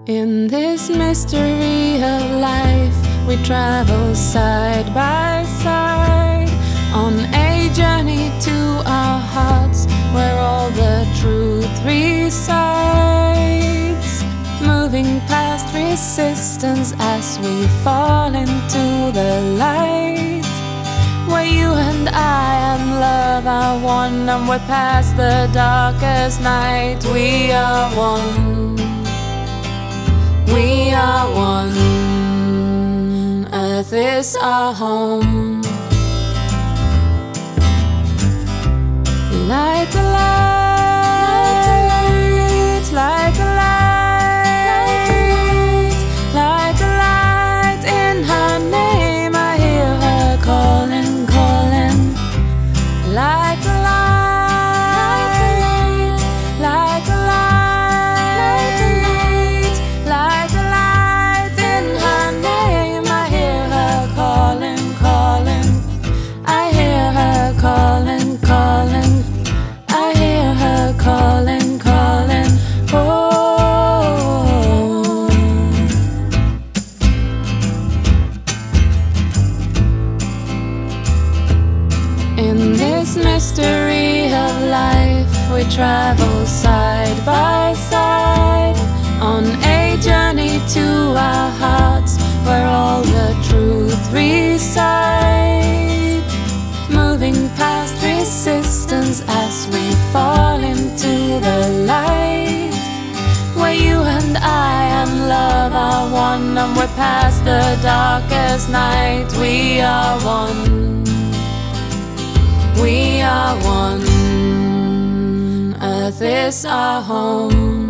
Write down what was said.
In this mystery of life, we travel side by side on a journey to our hearts, where all the truth resides. Moving past resistance as we fall into the light, where you and I and love are one, and we're past the darkest night. We are one. We are one. Earth is our home. Light the light, light the light, light the light. In her name I hear her calling, calling. Light the light, light the light, light the light. In her name I hear her calling, calling. I hear her calling, calling. I hear her calling, calling. Oh, in this mystery of life, we travel side by side on a journey to our hearts, where all the truth resides. Moving past resistance as we fall into the light, where you and I and love are one, and we're past the darkest night. We are one. We are one. Earth is our home.